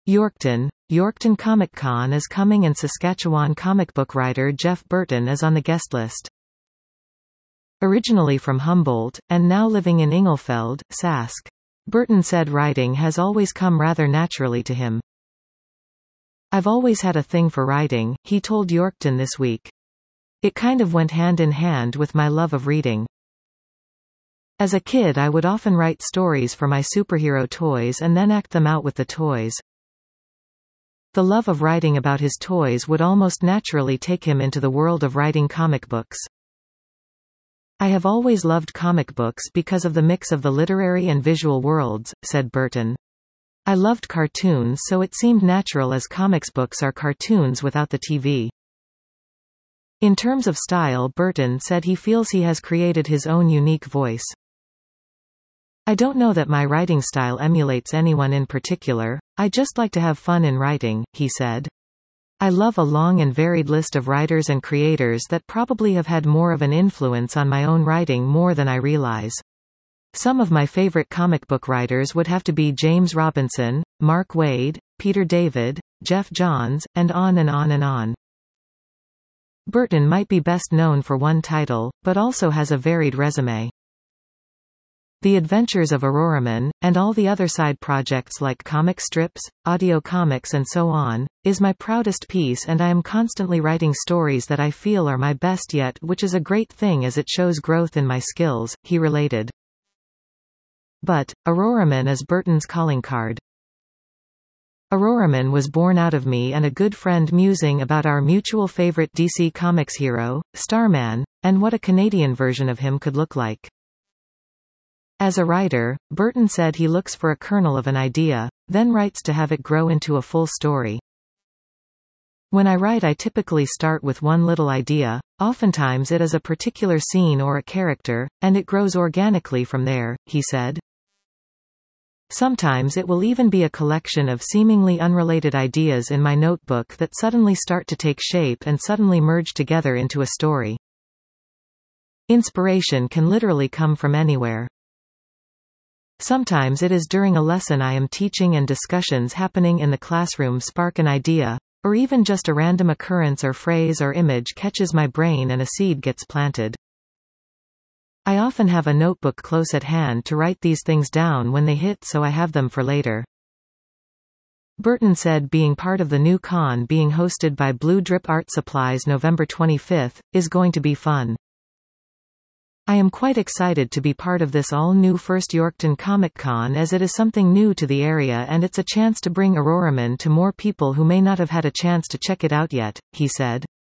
Yorkton Comic Con is coming and Saskatchewan comic book writer Jeff Burton is on the guest list. Originally from Humboldt, and now living in Ingelfeld, Sask. Burton said writing has always come rather naturally to him. "I've always had a thing for writing," he told Yorkton this week. "It kind of went hand in hand with my love of reading. As a kid I would often write stories for my superhero toys and then act them out with the toys. The love of writing about his toys would almost naturally take him into the world of writing comic books. I have always loved comic books because of the mix of the literary and visual worlds," said Burton. "I loved cartoons, so it seemed natural as comics books are cartoons without the TV." In terms of style, Burton said he feels he has created his own unique voice. "I don't know that my writing style emulates anyone in particular, I just like to have fun in writing," he said. "I love a long and varied list of writers and creators that probably have had more of an influence on my own writing more than I realize. Some of my favorite comic book writers would have to be James Robinson, Mark Waid, Peter David, Jeff Johns, and on and on and on." Burton might be best known for one title, but also has a varied resume. The Adventures of Auroraman, and all the other side projects like comic strips, audio comics and so on, is my proudest piece, and I am constantly writing stories that I feel are my best yet, which is a great thing as it shows growth in my skills, he related. But, Auroraman is Burton's calling card. "Auroraman was born out of me and a good friend musing about our mutual favorite DC Comics hero, Starman, and what a Canadian version of him could look like." As a writer, Burton said he looks for a kernel of an idea, then writes to have it grow into a full story. "When I write I typically start with one little idea, oftentimes it is a particular scene or a character, and it grows organically from there," he said. "Sometimes it will even be a collection of seemingly unrelated ideas in my notebook that suddenly start to take shape and suddenly merge together into a story. Inspiration can literally come from anywhere. Sometimes it is during a lesson I am teaching and discussions happening in the classroom spark an idea, or even just a random occurrence or phrase or image catches my brain and a seed gets planted. I often have a notebook close at hand to write these things down when they hit so I have them for later." Burton said being part of the new con being hosted by Blue Drip Art Supplies November 25th, is going to be fun. "I am quite excited to be part of this all-new first Yorkton Comic Con as it is something new to the area and it's a chance to bring Auroraman to more people who may not have had a chance to check it out yet," he said.